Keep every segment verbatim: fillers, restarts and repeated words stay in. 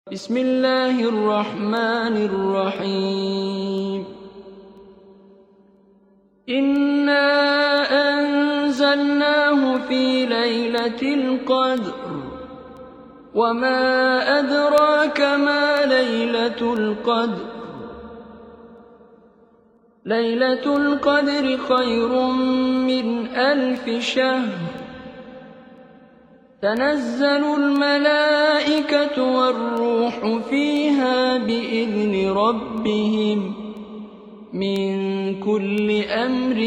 بسم الله الرحمن الرحيم إنا أنزلناه في ليلة القدر وما أدراك ما ليلة القدر ليلة القدر خير من ألف شهر تنزل الملائكة والروح فيها بإذن ربهم من كل أمر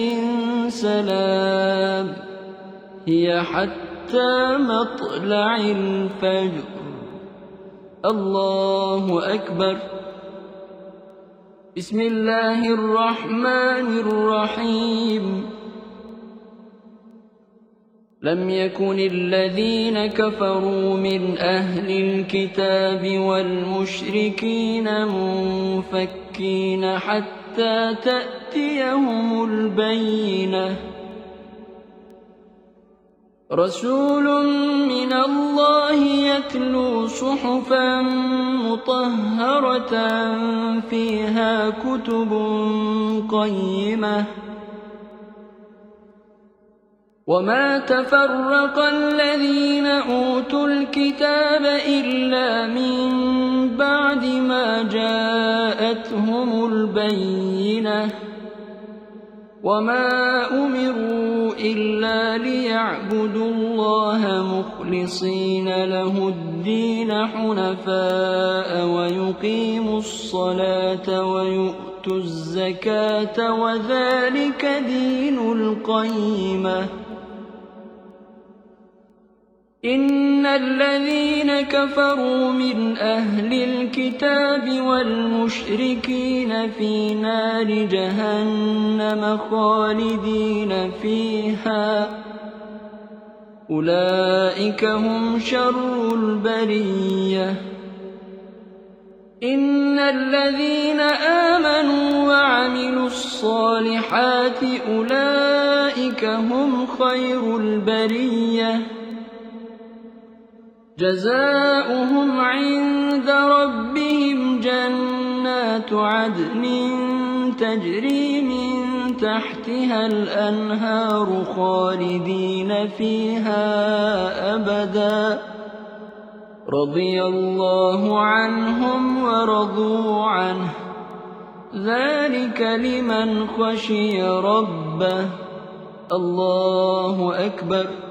سلام هي حتى مطلع الفجر. الله أكبر. بسم الله الرحمن الرحيم لم يكن الذين كفروا من أهل الكتاب والمشركين منفكين حتى تأتيهم البينة رسول من الله يتلو صحفا مطهرة فيها كتب قيمة وما تفرق الذين أوتوا الكتاب إلا من بعد ما جاءتهم البينة وما أمروا إلا ليعبدوا الله مخلصين له الدين حنفاء ويقيموا الصلاة ويؤتوا الزكاة وذلك دين القيمة. إن الذين كفروا من أهل الكتاب والمشركين في نار جهنم خالدين فيها أولئك هم شر البرية. إن الذين آمنوا وعملوا الصالحات أولئك هم خير البرية جزاؤهم عند ربهم جنات عدن تجري من تحتها الأنهار خالدين فيها أبدا رضي الله عنهم ورضوا عنه ذلك لمن خشي ربه. الله أكبر.